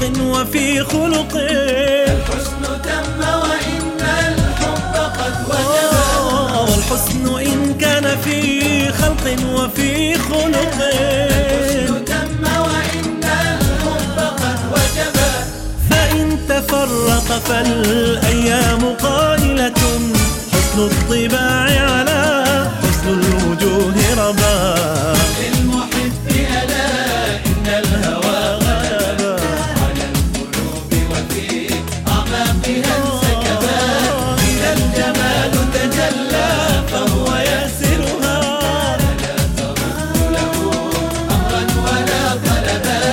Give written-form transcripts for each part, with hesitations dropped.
وفي خلق. الحسن تم وإن الحب قد وجب. والحسن إن كان في خلق وفي خلق. الحسن تم وإن الحب قد وجب. فإن تفرق فالأيام قائلة حسن الطباع على حسن الوجوه ربا. للمحب ألا إن الهوى غلب على القلوب وفي أعماقها انسكبا. إذا الجمال تجلى فهو ياسرها، فلا ترد له أمرا ولا طلبا.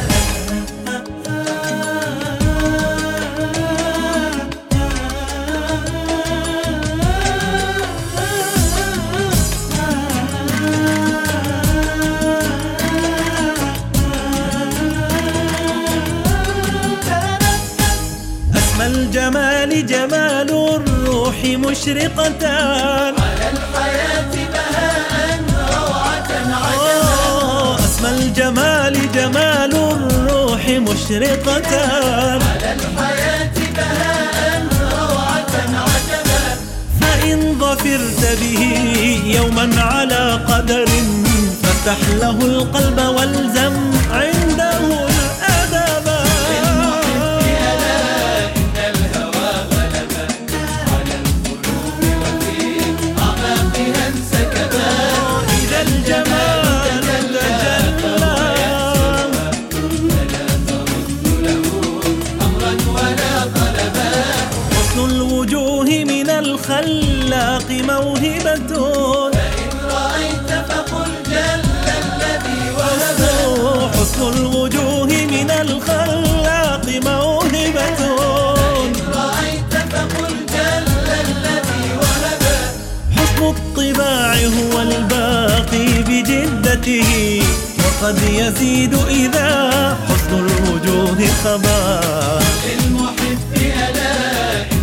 أسمى الجمال جمال الروح مشرقتان، على الحياة بهاء روعة عجبا. أسمى الجمال جمال الروح مشرقتان، على الحياة بهاء روعة عجبا. فإن ظفرت به يوما على قدر فافتح له القلب والزم عنده الأدب. للمحب ألا إن الهوى غلب على القلوب وفي أعماقها انسكبا. إذا الجمال تجلى فهو يأسرها، فلا ترد له أمرا ولا طلبا. حسن الوجوه من الخلاق موهبة، فإن رأيت فقل جل الذي وهب. حسن الوجوه من الخلاق موهبة. فإن رأيت فقل جل الذي وهب. حسن الطباع هو الباقي بجدته، وقد يزيد إذا حسن الوجوه خبا. للمحب ألا